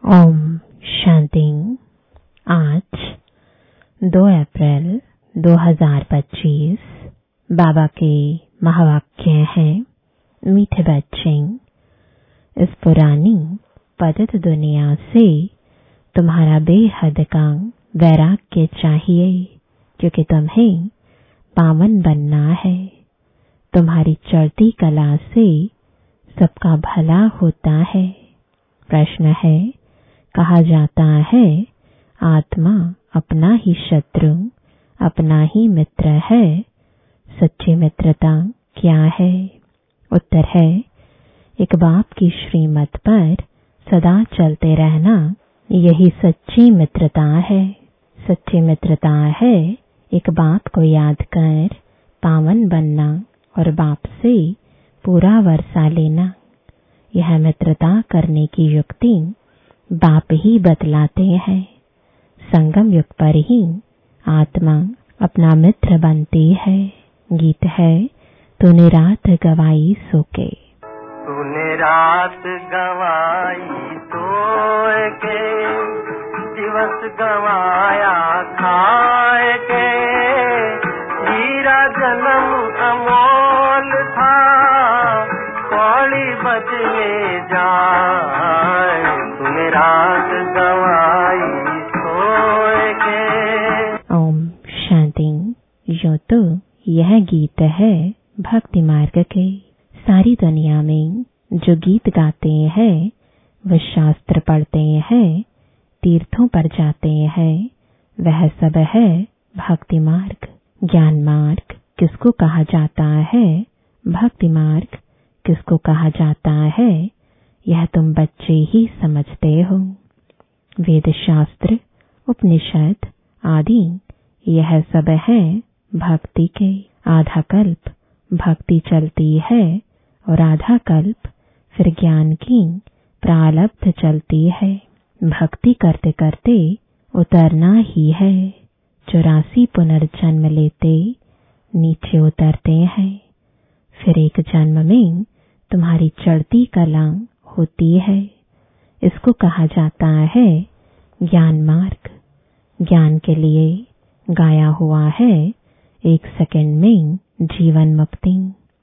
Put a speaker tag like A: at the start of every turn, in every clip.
A: ओम शांति। आज 2 अप्रैल 2025 बाबा के महावाक्य हैं, मीठे बच्चे, इस पुरानी पतित दुनिया से तुम्हारा बेहद का वैराग्य चाहिए, क्योंकि तुम्हें पावन बनना है। तुम्हारी चढ़ती कला से सबका भला होता है। प्रश्न है, कहा जाता है आत्मा अपना ही शत्रु, अपना ही मित्र है। सच्ची मित्रता क्या है? उत्तर है, एक बाप की श्रीमत पर सदा चलते रहना, यही सच्ची मित्रता है। सच्ची मित्रता है एक बाप को याद कर पावन बनना और बाप से पूरा वर्षा लेना। यह मित्रता करने की युक्ति बाप ही बतलाते हैं। संगम युग पर ही आत्मा अपना मित्र बनती है। गीत है, तूने रात गवाई सो के।
B: तूने रात गवाई सोए के, दिवस गवाया खाए के। हीरा जन्म अमोल था, कौड़ी बचने जाए। तूने रात गवाई सोए के।
A: ओम शांति। यो तो यह गीत है भक्ति मार्ग के। सारी दुनिया में जो गीत गाते हैं, वह शास्त्र पढ़ते हैं, तीर्थों पर जाते हैं, वह सब है भक्ति मार्ग। ज्ञान मार्ग किसको कहा जाता है, भक्ति मार्ग किसको कहा जाता है, यह तुम बच्चे ही समझते हो। वेद शास्त्र, उपनिषद आदि यह सब है भक्ति के। आधा कल्प भक्ति चलती है और आधा कल्प फिर ज्ञान की प्रारब्ध चलती है। भक्ति करते करते उतरना ही है। 84 पुनर्जन्म लेते नीचे उतरते हैं। फिर एक जन्म में तुम्हारी चढ़ती कला होती है। इसको कहा जाता है ज्ञान मार्ग। ज्ञान के लिए गाया हुआ है 1 सेकंड में जीवन मुक्ति।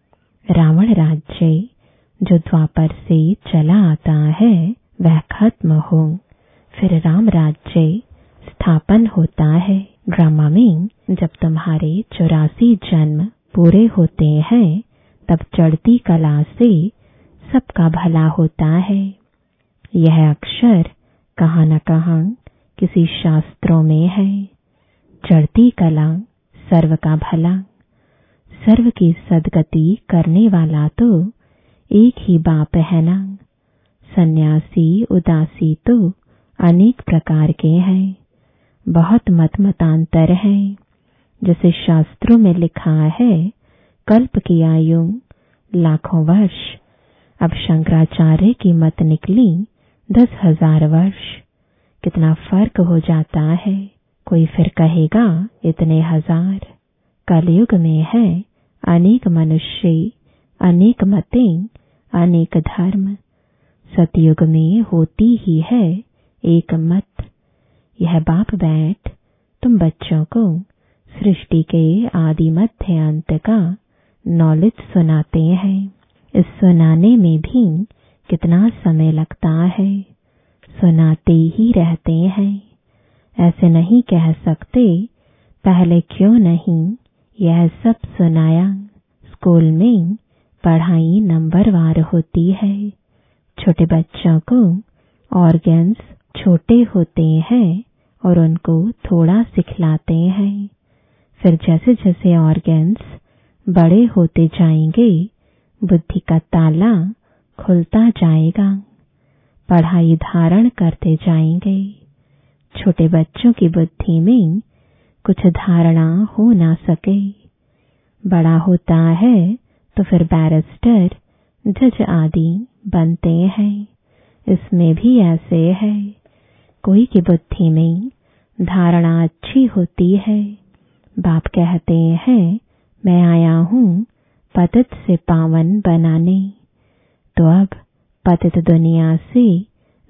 A: रावण राज्य जो द्वापर से चला आता है, वह खत्म हो, फिर राम राज्य स्थापन होता है। ड्रामा में जब तुम्हारे 84 जन्म पूरे होते हैं, तब चढ़ती कला से सबका भला होता है। यह अक्षर कहाँ न कहाँ किसी शास्त्रों में है। चढ़ती कला सर्व का भला। सर्व की सदगति करने वाला तो एक ही बाप है ना। सन्यासी उदासी तो अनेक प्रकार के हैं। बहुत मत मतांतर है। जैसे शास्त्रों में लिखा है, कल्प की आयु लाखों वर्ष। अब शंकराचार्य की मत निकली 10,000 वर्ष। कितना फर्क हो जाता है। कोई फिर कहेगा इतने हजार। कलयुग में है अनेक मनुष्य, अनेक मतें, अनेक धर्म। सतयुग में होती ही है एक मत। यह बाप बैठ तुम बच्चों को सृष्टि के आदि मध्य अंत का नॉलेज सुनाते हैं। इस सुनाने में भी कितना समय लगता है। सुनाते ही रहते हैं। ऐसे नहीं कह सकते पहले क्यों नहीं यह सब सुनाया। स्कूल में पढ़ाई नंबरवार होती है। छोटे बच्चों को ऑर्गन्स छोटे होते हैं और उनको थोड़ा सिखलाते हैं। फिर जैसे जैसे ऑर्गन्स बड़े होते जाएंगे, बुद्धि का ताला खुलता जाएगा। पढ़ाई धारण करते जाएंगे। छोटे बच्चों की बुद्धि में कुछ धारणा हो ना सके। बड़ा होता है तो फिर बैरिस्टर, जज आदि बनते हैं। इसमें भी ऐसे है। कोई की बुद्धि में धारणा अच्छी होती है। बाप कहते हैं, मैं आया हूँ पतित से पावन बनाने। तो अब पतित दुनिया से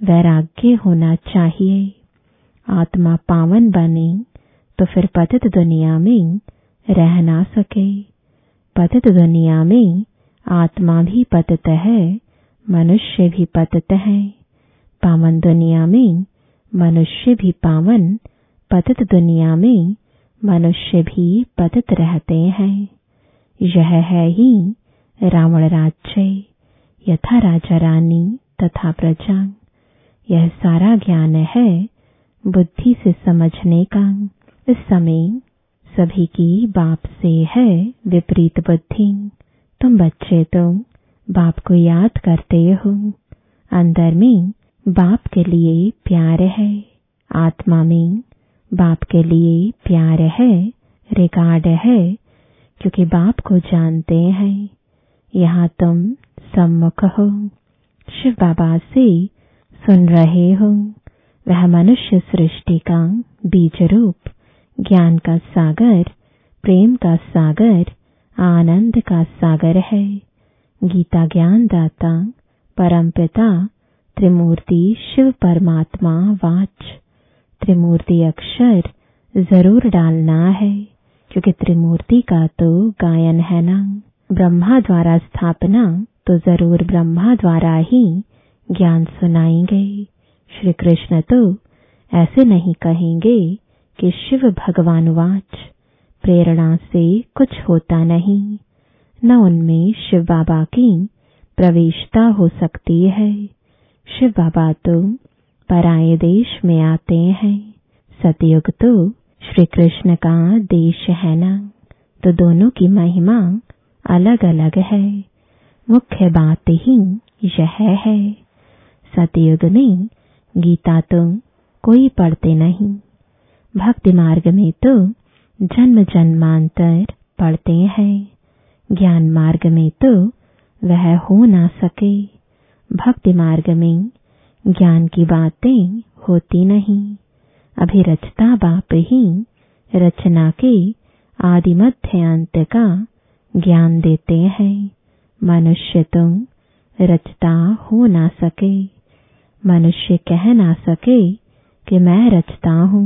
A: वैराग्य होना चाहिए। आत्मा पावन बने तो फिर पतित दुनिया में रह ना सके। पतित दुनिया में आत्मा भी पतित है, मनुष्य भी पतित है। पावन दुनिया में मनुष्य भी पावन, पतित दुनिया में मनुष्य भी पतित रहते हैं। यह है ही रावण राज्य, यथा राजा रानी तथा प्रजा। यह सारा ज्ञान है बुद्धि से समझने का। इस समय सभी की बाप से है विपरीत बुद्धि। तुम बच्चे तो बाप को याद करते हो, अंदर में बाप के लिए प्यार है, आत्मा में बाप के लिए प्यार है, रिगार्ड है, क्योंकि बाप को जानते हैं। यहाँ तुम सम्मुख हो, शिव बाबा से सुन रहे हो। वह मनुष्य सृष्टि का बीज रूप ज्ञान का सागर, प्रेम का सागर, आनंद का सागर है। गीता ज्ञान दाता परमपिता त्रिमूर्ति शिव परमात्मा वाच। त्रिमूर्ति अक्षर जरूर डालना है, क्योंकि त्रिमूर्ति का तो गायन है ना। ब्रह्मा द्वारा स्थापना तो जरूर ब्रह्मा द्वारा ही ज्ञान सुनाएंगे। श्री कृष्ण तो ऐसे नहीं कहेंगे कि शिव भगवान वाच। प्रेरणा से कुछ होता नहीं, न उनमें शिव बाबा की प्रवेशता हो सकती है। शिव बाबा तो पराये देश में आते हैं। सतयुग तो श्री कृष्ण का देश है ना, तो दोनों की महिमा अलग अलग है। मुख्य बात ही यह है, सतयुग में गीता तो कोई पढ़ते नहीं। भक्ति मार्ग में तो जन्म जन्मांतर पढ़ते हैं। ज्ञान मार्ग में तो वह हो ना सके। भक्ति मार्ग में ज्ञान की बातें होती नहीं। अभी रचता बाप ही रचना के आदि मध्य अंत का ज्ञान देते हैं। मनुष्य तुम रचता हो ना सके। मनुष्य कह ना सके कि मैं रचता हूँ।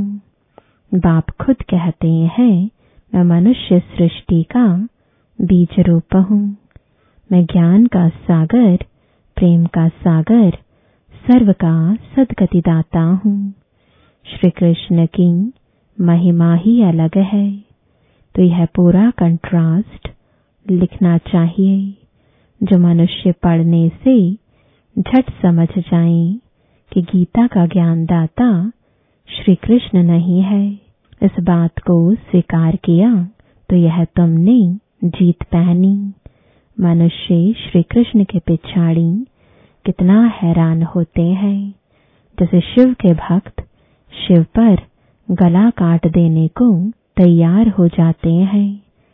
A: बाप खुद कहते हैं मैं मनुष्य सृष्टि का बीज रूप हूँ। मैं ज्ञान का सागर, प्रेम का सागर, सर्व का सद्गति दाता हूँ। श्री कृष्ण की महिमा ही अलग है। तो यह पूरा कंट्रास्ट लिखना चाहिए, जो मनुष्य पढ़ने से झट समझ जाए कि गीता का ज्ञान दाता श्री कृष्ण नहीं है। इस बात को स्वीकार किया तो यह तुमने जीत पहनी। मनुष्य श्री कृष्ण के पिछाड़ी कितना हैरान होते हैं। जैसे शिव के भक्त शिव पर गला काट देने को तैयार हो जाते हैं।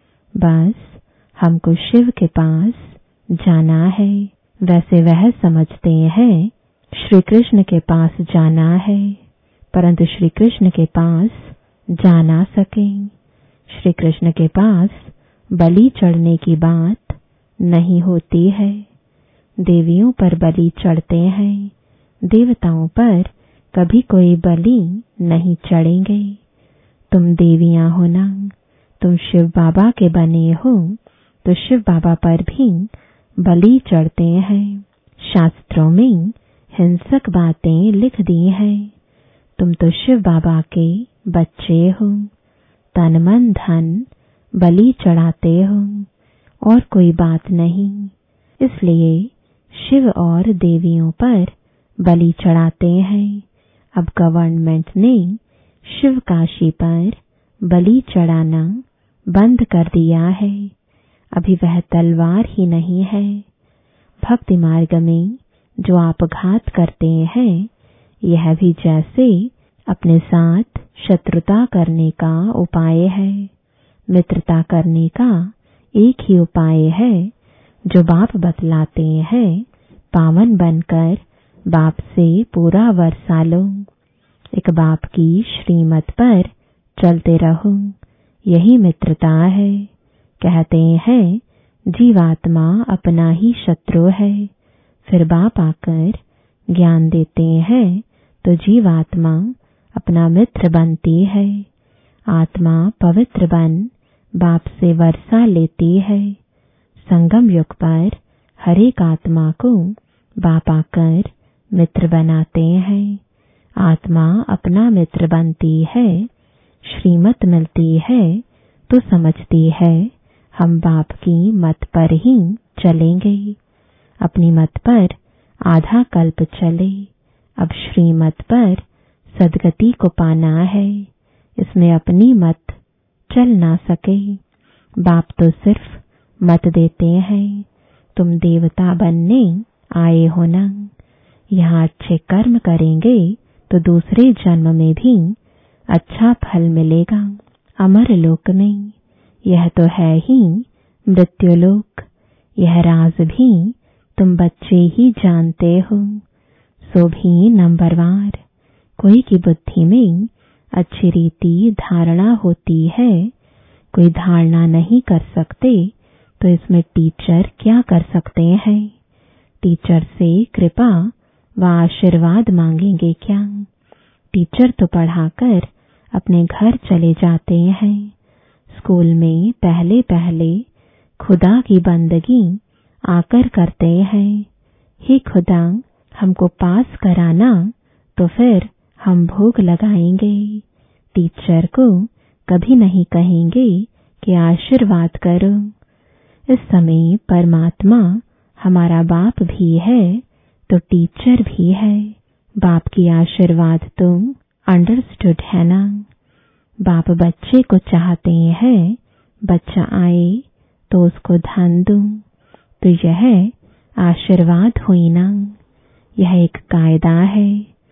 A: बस हमको शिव के पास जाना है, वैसे वह समझते हैं श्री कृष्ण के पास जाना है, परंतु श्री कृष्ण के पास जा ना सके। श्री कृष्ण के पास बलि चढ़ने की बात नहीं होती है। देवियों पर बलि चढ़ते हैं, देवताओं पर कभी कोई बलि नहीं चढ़ेंगे। तुम देवियां हो ना, तुम शिव बाबा के बने हो, तो शिव बाबा पर भी बलि चढ़ते हैं। शास्त्रों में हिंसक बातें लिख दी हैं। तुम तो शिव बाबा के बच्चे हो, तन मन धन बलि चढ़ाते हो, और कोई बात नहीं। इसलिए शिव और देवियों पर बलि चढ़ाते हैं। अब गवर्नमेंट ने शिव काशी पर बलि चढ़ाना बंद कर दिया है। अभी वह तलवार ही नहीं है। भक्ति मार्ग में जो आप घात करते हैं, यह भी जैसे अपने साथ शत्रुता करने का उपाय है। मित्रता करने का एक ही उपाय है, जो बाप बतलाते हैं। पावन बनकर बाप से पूरा वर्षा लो। एक बाप की श्रीमत पर चलते रहो, यही मित्रता है। कहते हैं जीवात्मा अपना ही शत्रु है। फिर बाप आकर ज्ञान देते हैं तो जीवात्मा अपना मित्र बनती है। आत्मा पवित्र बन बाप से वर्षा लेती है। संगम युग पर हर एक आत्मा को बाप आकर मित्र बनाते हैं। आत्मा अपना मित्र बनती है। श्रीमत मिलती है तो समझती है हम बाप की मत पर ही चलेंगे। अपनी मत पर आधा कल्प चले, अब श्रीमत पर सदगति को पाना है। इसमें अपनी मत चल ना सके। बाप तो सिर्फ मत देते हैं, तुम देवता बनने आए हो ना। यहाँ अच्छे कर्म करेंगे तो दूसरे जन्म में भी अच्छा फल मिलेगा। अमर लोक में यह तो है ही मृत्युलोक। यह राज भी तुम बच्चे ही जानते हो। सो भी नंबरवार कोई की बुद्धि में अच्छी रीति धारणा होती है, कोई धारणा नहीं कर सकते तो इसमें टीचर क्या कर सकते हैं। टीचर से कृपा व आशीर्वाद मांगेंगे क्या। टीचर तो पढ़ाकर अपने घर चले जाते हैं। स्कूल में पहले पहले खुदा की बंदगी आकर करते हैं। हे खुदा, हमको पास कराना तो फिर हम भोग लगाएंगे। टीचर को कभी नहीं कहेंगे कि आशीर्वाद करो। इस समय परमात्मा हमारा बाप भी है तो टीचर भी है। बाप की आशीर्वाद तो अंडरस्टूड है ना। बाप बच्चे को चाहते हैं बच्चा आए तो उसको धन दूं, तो यह आशीर्वाद हुई ना। यह एक कायदा है।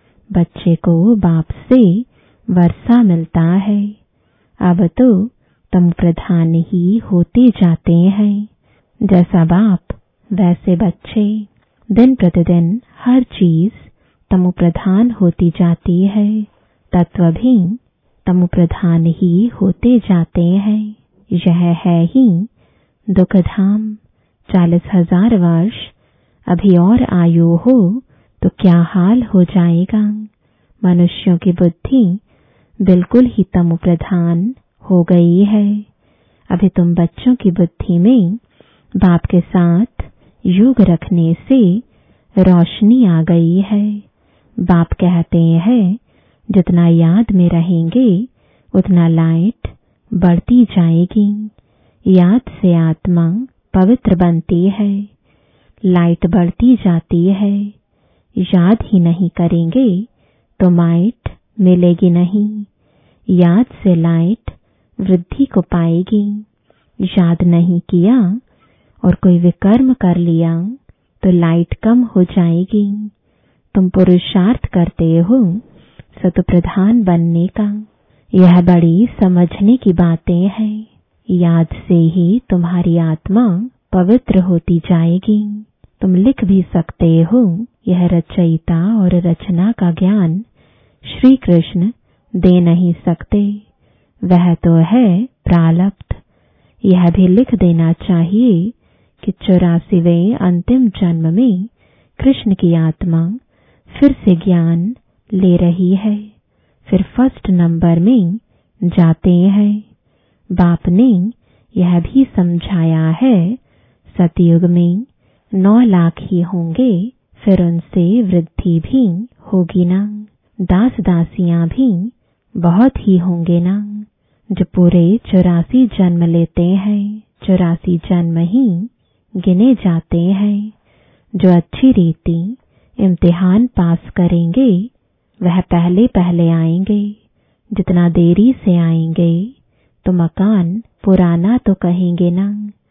A: बच्चे को बाप से वर्षा मिलता है। अब तो तुम प्रधान ही होते जाते हैं। जैसा बाप वैसे बच्चे। दिन प्रतिदिन हर चीज तमो प्रधान होती जाती है। तत्व भी तमो प्रधान ही होते जाते हैं। यह है ही दुख धाम। 40,000 वर्ष अभी और आयु हो तो क्या हाल हो जाएगा। मनुष्यों की बुद्धि बिल्कुल ही तमो प्रधान हो गई है। अभी तुम बच्चों की बुद्धि में बाप के साथ योग रखने से रोशनी आ गई है। बाप कहते हैं जितना याद में रहेंगे उतना लाइट बढ़ती जाएगी। याद से आत्मा पवित्र बनती है, लाइट बढ़ती जाती है। याद ही नहीं करेंगे तो माइट मिलेगी नहीं। याद से लाइट वृद्धि को पाएगी। याद नहीं किया और कोई विकर्म कर लिया तो लाइट कम हो जाएगी। तुम पुरुषार्थ करते हो सत प्रधान बनने का। यह बड़ी समझने की बातें हैं। याद से ही तुम्हारी आत्मा पवित्र होती जाएगी। तुम लिख भी सकते हो। यह रचयिता और रचना का ज्ञान श्री कृष्ण दे नहीं सकते, वह तो है प्रारब्ध। यह भी लिख देना चाहिए कि 84वें अंतिम जन्म में कृष्ण की आत्मा फिर से ज्ञान ले रही है, फिर फर्स्ट नंबर में जाते हैं। बाप ने यह भी समझाया है सतयुग में 9 लाख ही होंगे, फिर उनसे वृद्धि भी होगी ना। दास दासियां भी बहुत ही होंगे ना, जो पूरे 84 जन्म लेते हैं। 84 जन्म ही गिने जाते हैं। जो अच्छी रीति इम्तिहान पास करेंगे वह पहले पहले आएंगे। जितना देरी से आएंगे तो मकान पुराना तो कहेंगे ना।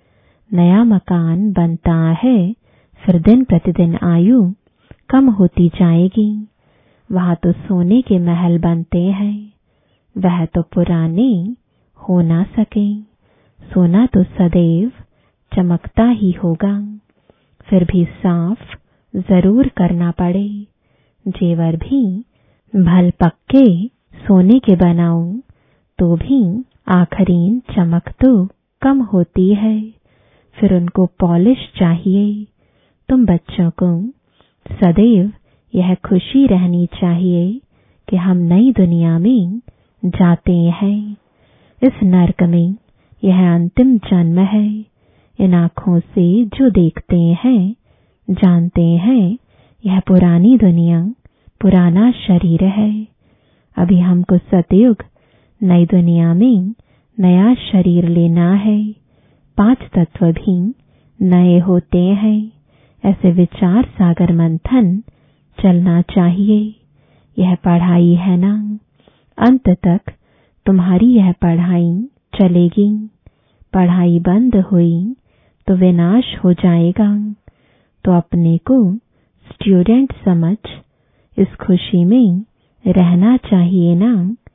A: नया मकान बनता है, फिर दिन प्रतिदिन आयु कम होती जाएगी। वहां तो सोने के महल बनते हैं, वह तो पुराने हो ना सके। सोना तो सदैव चमकता ही होगा, फिर भी साफ जरूर करना पड़े। जेवर भी भल पक्के सोने के बनाऊं तो भी आखरीन चमक तो कम होती है, फिर उनको पॉलिश चाहिए। तुम बच्चों को सदैव यह खुशी रहनी चाहिए कि हम नई दुनिया में जाते हैं। इस नर्क में यह अंतिम जन्म है। इन आँखों से जो देखते हैं, जानते हैं, यह पुरानी दुनिया, पुराना शरीर है। अभी हमको सतयुग नई दुनिया में नया शरीर लेना है। 5 तत्व भी नए होते हैं। ऐसे विचार सागर मंथन चलना चाहिए। यह पढ़ाई है ना, अंत तक तुम्हारी यह पढ़ाई चलेगी। पढ़ाई बंद हुई तो विनाश हो जाएगा। तो अपने को स्टूडेंट समझ इस खुशी में रहना चाहिए ना।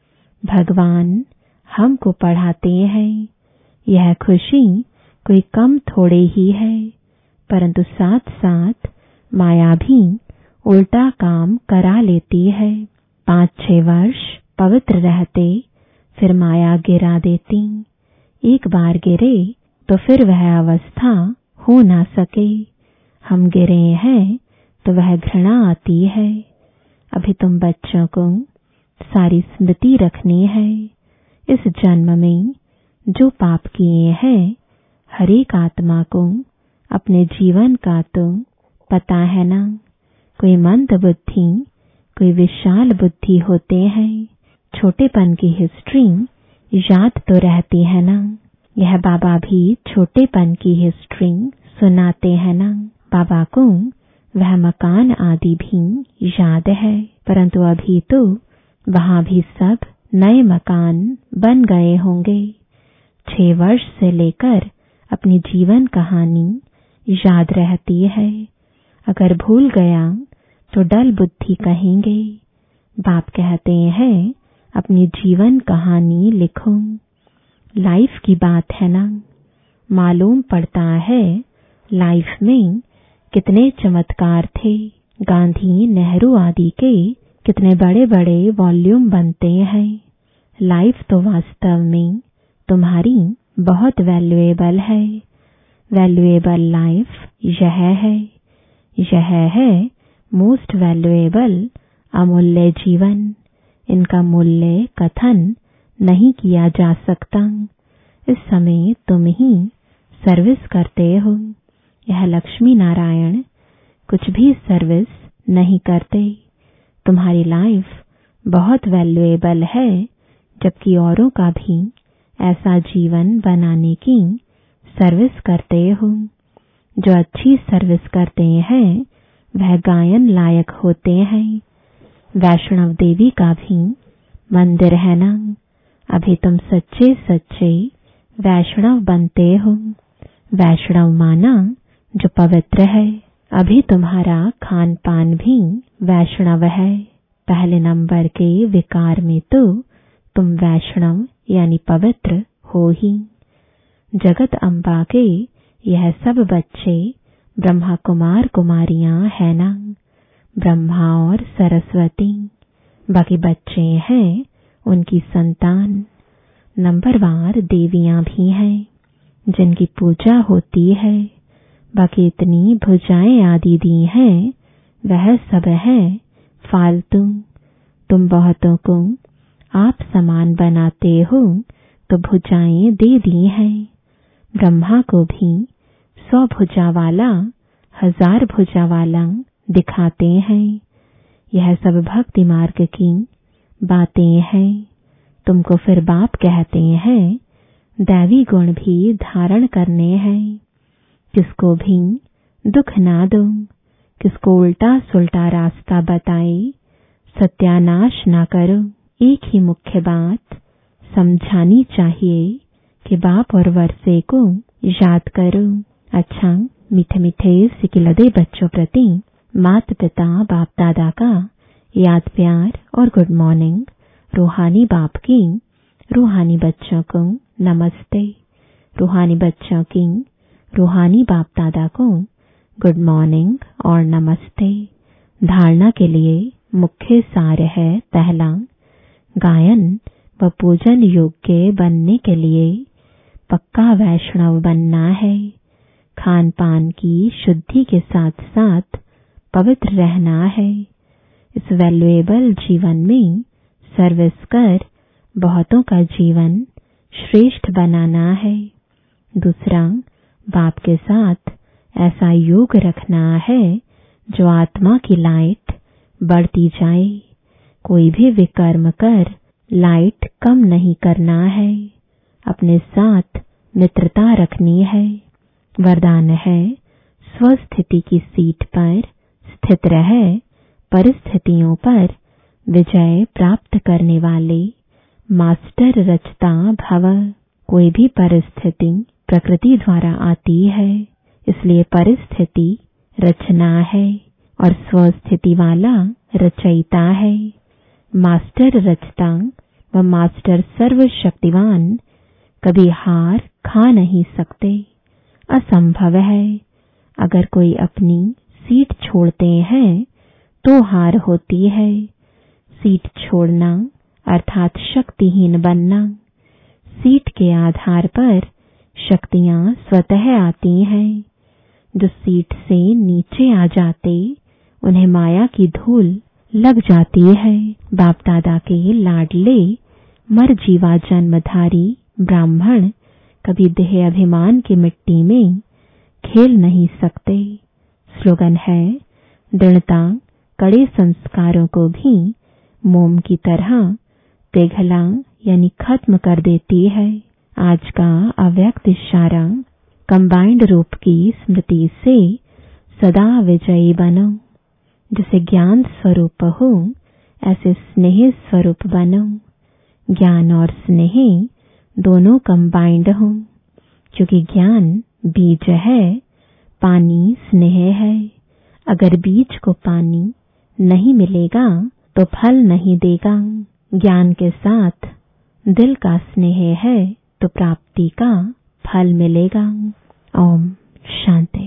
A: भगवान हमको पढ़ाते हैं। यह खुशी कोई कम थोड़े ही है, परंतु साथ साथ माया भी उल्टा काम करा लेती है। 5-6 वर्ष पवित्र रहते, फिर माया गिरा देती। एक बार गिरे तो फिर वह अवस्था हो ना सके। हम गिरे हैं तो वह घृणा आती है। अभी तुम बच्चों को सारी स्मृति रखनी है। इस जन्म में जो पाप किए हैं, हर एक आत्मा को अपने जीवन का तो पता है ना। कोई मंद बुद्धि, कोई विशाल बुद्धि होते हैं। छोटेपन की हिस्ट्री याद तो रहती है ना। यह बाबा भी छोटेपन की हिस्ट्री सुनाते हैं ना। बाबा को वह मकान आदि भी याद है, परंतु अभी तो वहां भी सब नए मकान बन गए होंगे। 6 वर्ष से लेकर अपनी जीवन कहानी याद रहती है। अगर भूल गया तो डल बुद्धि कहेंगे। बाप कहते हैं अपनी जीवन कहानी लिखो। लाइफ की बात है ना। मालूम पड़ता है लाइफ में कितने चमत्कार थे। गांधी, नेहरू आदि के कितने बड़े बड़े वॉल्यूम बनते हैं। लाइफ तो वास्तव में तुम्हारी बहुत वैल्यूएबल है। वैल्यूएबल लाइफ यह है। यह है मोस्ट वैल्यूएबल, अमूल्य जीवन। इनका मूल्य कथन नहीं किया जा सकता। इस समय तुम ही सर्विस करते हो। यह लक्ष्मी नारायण कुछ भी सर्विस नहीं करते। तुम्हारी लाइफ बहुत वैल्यूएबल है, जबकि औरों का भी ऐसा जीवन बनाने की सर्विस करते हो। जो अच्छी सर्विस करते हैं वह गायन लायक होते हैं। वैष्णव देवी का भी मंदिर है ना। अभी तुम सच्चे सच्चे वैष्णव बनते हो। वैष्णव माना जो पवित्र है। अभी तुम्हारा खान पान भी वैष्णव है। पहले नंबर के विकार में तो तुम वैष्णव यानी पवित्र हो ही। जगत अम्बा के यह सब बच्चे ब्रह्मा कुमार कुमारियां है ना। ब्रह्मा और सरस्वती बाकी बच्चे हैं उनकी संतान। नंबरवार देवियां भी हैं जिनकी पूजा होती है। बाकी इतनी भुजाएं आदि दी हैं, वह सब है फालतू। तुम बहुतों को आप समान बनाते हो तो भुजाएं दे दी हैं। ब्रह्मा को भी 100 भुजा वाला, 1000 भुजा वाला दिखाते हैं। यह सब भक्ति मार्ग की बातें हैं। तुमको फिर बाप कहते हैं दैवी गुण भी धारण करने हैं। किसको भी दुख ना दो, किसको उल्टा सुल्टा रास्ता बताए सत्यानाश ना करो। एक ही मुख्य बात समझानी चाहिए कि बाप और वर्षे को याद करो। अच्छा, मीठे मीठे सिकिलदे बच्चों प्रति माता पिता बाप दादा का याद प्यार और गुड मॉर्निंग। रूहानी बाप की रूहानी बच्चों को नमस्ते। रूहानी बच्चों की रूहानी बाप दादा को गुड मॉर्निंग और नमस्ते। धारणा के लिए मुख्य सार है पहला, गायन व पूजन योग्य बनने के लिए पक्का वैष्णव बनना है। खान पान की शुद्धि के साथ साथ पवित्र रहना है। इस वैल्यूएबल जीवन में सर्विस कर बहुतों का जीवन श्रेष्ठ बनाना है। दूसरा, बाप के साथ ऐसा योग रखना है जो आत्मा की लाइट बढ़ती जाए। कोई भी विकर्म कर लाइट कम नहीं करना है। अपने साथ मित्रता रखनी है। वरदान है, स्वस्थिति की सीट पर स्थित रह परिस्थितियों पर विजय प्राप्त करने वाले मास्टर रचता भव। कोई भी परिस्थिति प्रकृति द्वारा आती है, इसलिए परिस्थिति रचना है और स्वस्थिति वाला रचयिता है। मास्टर रचता व मास्टर सर्वशक्तिवान कभी हार खा नहीं सकते। असंभव है। अगर कोई अपनी सीट छोड़ते हैं तो हार होती है। सीट छोड़ना अर्थात शक्तिहीन बनना। सीट के आधार पर शक्तियां स्वतः आती हैं। जो सीट से नीचे आ जाते उन्हें माया की धूल लग जाती है। बाप दादा के लाडले मरजीवा जन्मधारी ब्राह्मण कभी देह अभिमान की मिट्टी में खेल नहीं सकते। स्लोगन है, दृढ़ता कड़े संस्कारों को भी मोम की तरह पिघला यानी खत्म कर देती है। आज का अव्यक्त इशारा, कंबाइंड रूप की स्मृति से सदा विजयी बनो। जैसे ज्ञान स्वरूप हो ऐसे स्नेह स्वरूप बनो। ज्ञान और स्नेह दोनों कंबाइंड हो, क्योंकि ज्ञान बीज है, पानी स्नेह है। अगर बीज को पानी नहीं मिलेगा तो फल नहीं देगा। ज्ञान के साथ दिल का स्नेह है तो प्राप्ति का फल मिलेगा। ओम शांति।